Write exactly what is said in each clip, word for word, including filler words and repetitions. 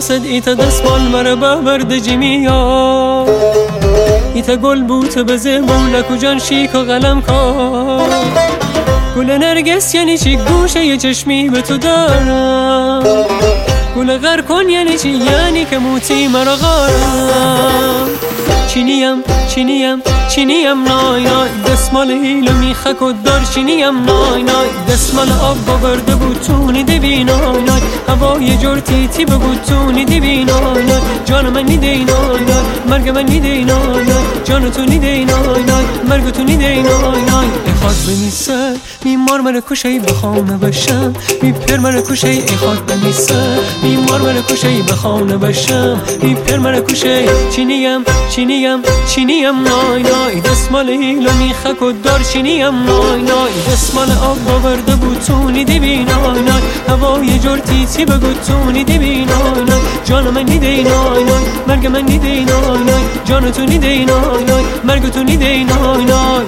قاصد ایتا دستمال مرا ببرد جمیا ایتا گل بوت بزه مولک و جان شیک و قلم کار گل نرگس یعنی چی گوشه یه چشمی به تو دارم گل غر کن یعنی چی یعنی که موتی مرا غارم چینیم چینیم چینیم نای نای دستمال هیلو میخک و دار چینیم نای نای دستمال آب باورده بود تونی دیوی نای نای هوای جور تیتی بگو تونی دیوی نای نای جان من نیده نای نای مرگ من نیده نای نای جان تو نیده نای نای مرگ تو نیده نای نای اخواد بمیسه میمار من کشهی بخانه بشم میپر من کشهی اخواد بمیسه میمار من کشهی بخانه بشم میپر من کشهی چینیم چینیم چینیم نای نای دستمال هیلو میخک و دار چینیم نای نای دستمال آب باورده بود تونی دیوی نای نای هوای جور تیتی بگو تونی دیوی نای نای جان من نیده نای نای مرگ من نیده نای نای جان تو نیده نای نای مرگ تو نیده نای نای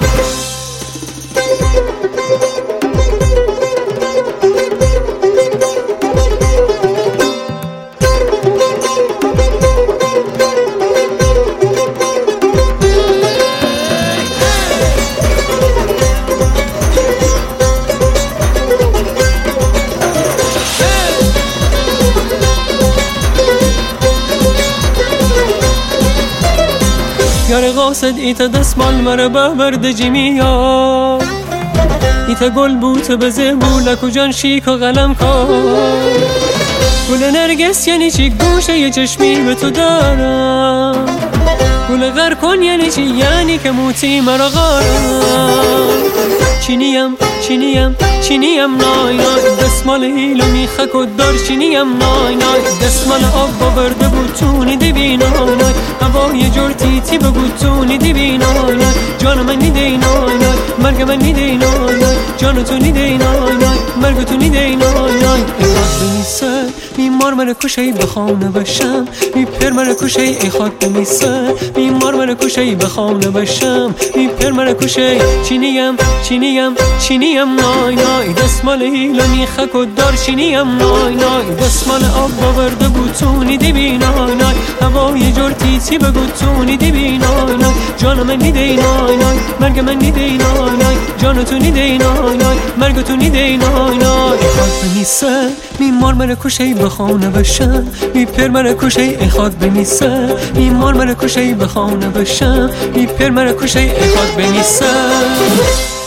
یار قاصد ایتا دستمال مرا ببرد جمیا ایتا گل بوت بزه مولک و جان شیک و قلم کار گل نرگس یعنی چی گوشه یه چشمی به تو دارم گل غر کن یعنی چی یعنی که موتی مرا غارم چینیم چینیم چینیم نای نای دستمال هیلو میخک و دار چینیم نای نای دستمال آب باورده بود تونی دیوی نای نای هوای جور تیتی بگو تونی دیوی نای نای جان من نیده نای نای مرگ من نیده نای نای جان تو نیده نای نای مرگ تو نیده نای نای اخواد بمیسه میمار من کشهی بخانه بشم میپر من کشهی اخواد بمیسه میمار من کشهی بخانه بشم میپر من کشهی چینیم چینیم چینیم نای نای دستمال هیلو میخک و دار چینیم نای نای دستمال آب باورده بود تونی دیوی نای نای هوای جور تیتی بگو تونی دیوی نای نای جان من نیده نای نای مرگ من نیده نای نای جان تو نیده نای نای مرگ تو نیده نای نای اخواد بمیسه میمار من کشهی بخانه بشم میپر من کشهی اخواد بمیسه میمار من کشهی بخانه بشم میپر من کشهی اخواد بمیسه